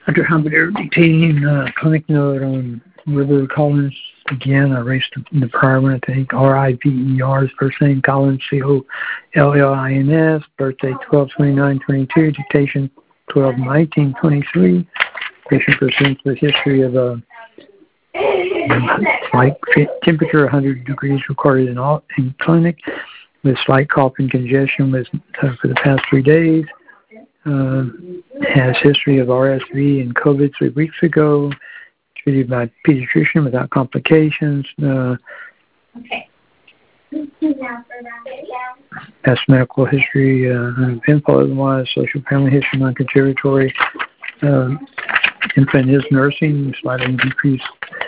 Dr. Hamburger dictating clinic note on River Collins. Again, I erased the prior one, I think. R-I-V-E-R is first name, Collins, C-O-L-L-I-N-S, birthday 12/29/22, dictation 12/19/23. Patient presents with history of a slight temperature, 100 degrees recorded in clinic, with slight cough and congestion for the past 3 days. Has history of RSV and COVID 3 weeks ago. Treated by pediatrician without complications. Past medical history, uneventful otherwise. Social family history, non-contributory. Infant is nursing, slightly decreased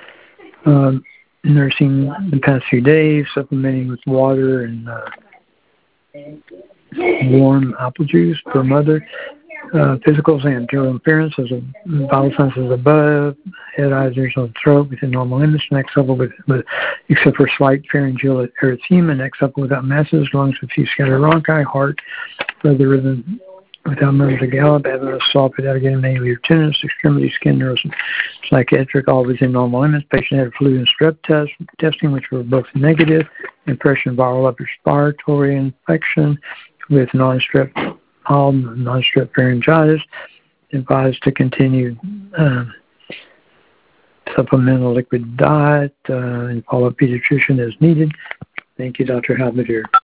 nursing the past few days, supplementing with water and warm apple juice per mother. Physicals and general appearance as a vital signs as above, head, eyes, ears, and throat within normal limits, neck supple with except for slight pharyngeal erythema, neck supple without masses, lungs with few scattered bronchi, heart further rhythm without murmurs or gallop, evidence soft without getting any tenderness, extremity, skin, nerves, psychiatric, all within normal limits. Patient had flu and strep testing, which were both negative. Impression viral upper respiratory infection with non-strep pharyngitis. Advised to continue supplemental liquid diet and follow up pediatrician as needed. Thank you, Dr. Halbert here.